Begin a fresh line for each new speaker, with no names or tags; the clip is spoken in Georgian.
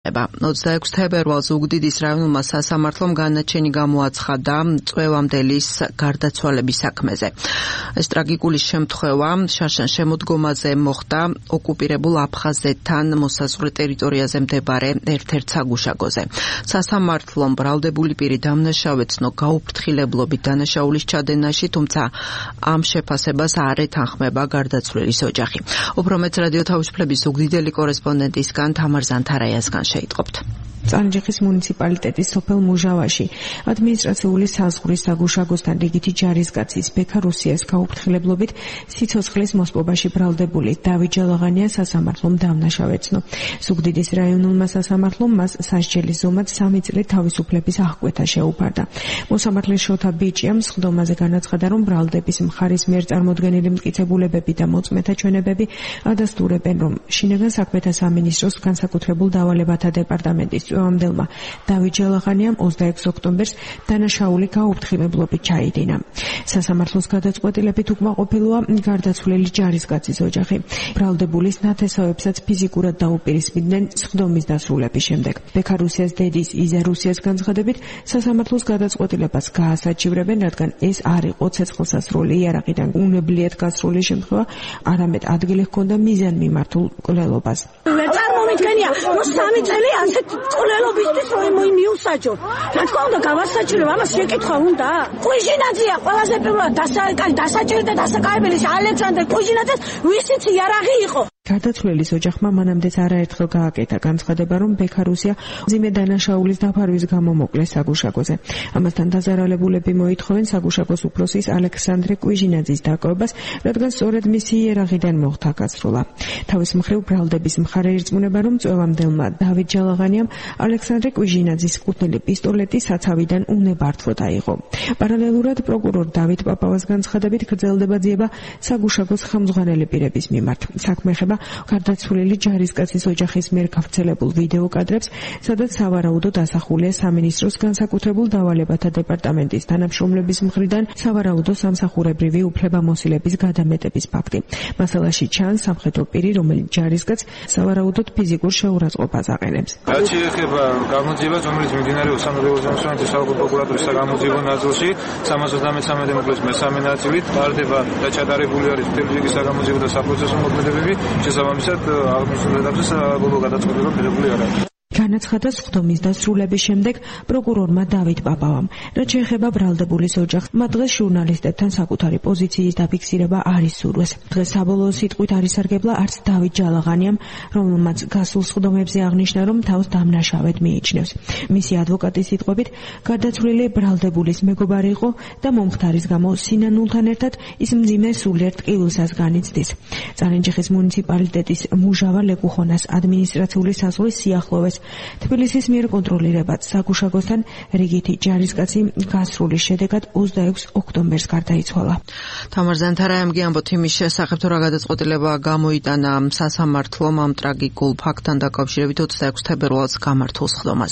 26 თებერვალს უგდიდის რაიონულმა სასამართლომ განაჩენი გამოაცხადა წვევამდელის გარდაცვალების საქმეზე. ეს ტრაგიკული შემთხვევა შარშან შემოდგომაზე მოხდა ოკუპირებულ აფხაზეთთან მოსაზღვრე ტერიტორიაზე მხარე ერთ-ერთ საგუშაგოზე. სასამართლომ ბრალდებული პირი დამნაშავეცნო გაუფრთხილებლობით დანაშაულის ჩადენაში, თუმცა ამ შეფასებას არ ეთანხმება გარდაცვლილის ოჯახი. უფრო მეტ რადიო თავისუფლების ზუგდიდელი კორესპონდენტისგან თამარ ზანთარაიასგან შეიტყობთ.
წანჯიხის მუნიციპალიტეტის სოფელ მუჟავაში ადმინისტრაციული საზღვრის საგუშაგოსთან რიგითი ჯარისკაცის ბექა რუსიას გაუფრთხილებლობით სიცოცხლის მოსპობაში ბრალდებული დავით ჯალაღანია სასამართლომ დამნაშავეცნო. ზუგდიდის რაიონულმა სასამართლომ მას სასჯელის ზომად 3 წლით თავისუფლების აღკვეთა შეუფარდა. მოსამართლის შოთა ბიჭიამ სხდომაზე განაცხადა, რომ ბრალდების მხარის მიერ წარმოდგენილი მტკიცებულებები და მოწმეთა ჩვენებები ადასტურებენ, რომ შინაგან საქმეთა სამინისტროს განსაკუთრებულ დავალებათა დეპარტამენტის წვევამდელმა დავით ჯალაღანიამ 26 ოქტომბერს დანაშაული გაუფრთხილებლობით ჩაიდინა. სასამართლოს გადაწყვეტილებით უკმაყოფილოა გარდაცვლილი ჯარისკაცის ოჯახი. ბრალდებულის ნათესავებსაც ფიზიკურად დაუპირისპირდნენ სხდომის დასრულების შემდეგ. ბექა რუსიას დედის იზა რუსიას განცხადებით, სასამართლოს გადაწყვეტილებას გაასაჩივრებენ, რადგან ეს არ იყო ცეცხლსასროლი იარაღიდან უნებლიეთ გასრული შემთხვევა, არამედ ადგილი ჰქონდა მიზანმიმართულ მკვლელობას.
წარმომიდგენია, რომ 3 წელი ასეთ მკვლელობისთვის მიუსაჯო. რა თქმა უნდა, გავასაჩივრებ, ამას შეკითხვა უნდა. კუჟინაძეა ყველაზე პირველად დასაჭერი და დასაკავებელი ალექსანდრე კუჟინაძეს ვისიც იარაღი იყო.
გარდაცვლილის ოჯახმა მანამდეც არაერთხელ გააკეთა განცხადება, რომ ბექა რუსია მძიმე დანაშაულის დაფარვის გამო მოკლეს საგუშაგოზე. ამასთან დაზარალებულები მოითხოვენ საგუშაგოს უფროსის ალექსანდრე კუჟინაძის დაკავებას, რადგან სწორედ მისი იარაღიდან მოხდა გასროლა. თავის მხრივ ბრალდების მხარე ირწმუნება, რომ წვევამდელმა დავით ჯალაღანიამ ალექსანდრე კუჟინაძის კუთვნილი პისტოლეტი საცავიდან უნებართვოდ აიღო. პარალელურად პროკურორ დავით პაპავას განცხადებით გრძელდება ძიება საგუშაგოს ხელმძღვანელი პირების მიმართ. საქმე ეხება გარდაცვლილი ჯარისკაცის ოჯახის მიერ გავრცელებულ ვიდეო კადრებს, სადაც სავარაუდოდ ასახულია სამინისტროს განსაკუთრებულ დავალებათა დეპარტამენტის თანამშრომლების მხრიდან სავარაუდო სამსახურებრივი უფლებამოსილების გადამეტების ფაქტი. მასალაში ჩანს სამხედრო პირი, რომელიც ჯარისკაცს სავარაუდოდ ფიზიკურ შეურაცხყოფას აყენებს.
რაც შეეხება გამოძიებას, რომელიც მიმდინარეობს სამხედრო საოლქო პროკურატურის საგამოძიებო ნაწილში, 333 მოკლეს მესამე ნაწილით ტარდება და ჩატარებული არის მთელი რიგი საგამოძიებო და საპროცესო მოქმედებები. შესაბამისად, აღმოსავლეთ ეტაპზე საბოლოო გადაწყვეტილება მიღებული არ არის.
განაცხადა სხდომის დასრულების შემდეგ პროკურორმა დავით პაპავამ. რაც შეეხება ბრალდებულის ოჯახს, მათ დღეს ჟურნალისტებთან საკუთარი პოზიციის დაფიქსირება არ ისურვეს. დღეს საბოლოო სიტყვით არ ისარგებლა არც დავით ჯალაღანიამ, რომელმაც გასულ სხდომებზე აღნიშნა, რომ თავს დამნაშავედ მიიჩნევს. მისი ადვოკატის სიტყვებით, გარდაცვლილი ბრალდებულის მეგობარი იყო და მომხდარის გამო სინანულთან ერთად ის მძიმე სულიერ ტკივილსაც განიცდის. წანჯიხის მუნიციპალიტეტის მუჟავა ლეკუხონას ადმინისტრაციული საზღვრის სიახლოვეს თბილისის მიერ კონტროლირებად საგუშაგოსთან რიგითი ჯარისკაცი გასროლის შედეგად 26 ოქტომბერს გარდაიცვალა.
თამარ ზანთარაიამ ამბობთ იმის შესახებ, თუ რა გადაწყვეტილება გამოიტანა სასამართლომ ამ ტრაგიკულ ფაქტთან დაკავშირებით 26 თებერვალს გამართულ სხდომაზე.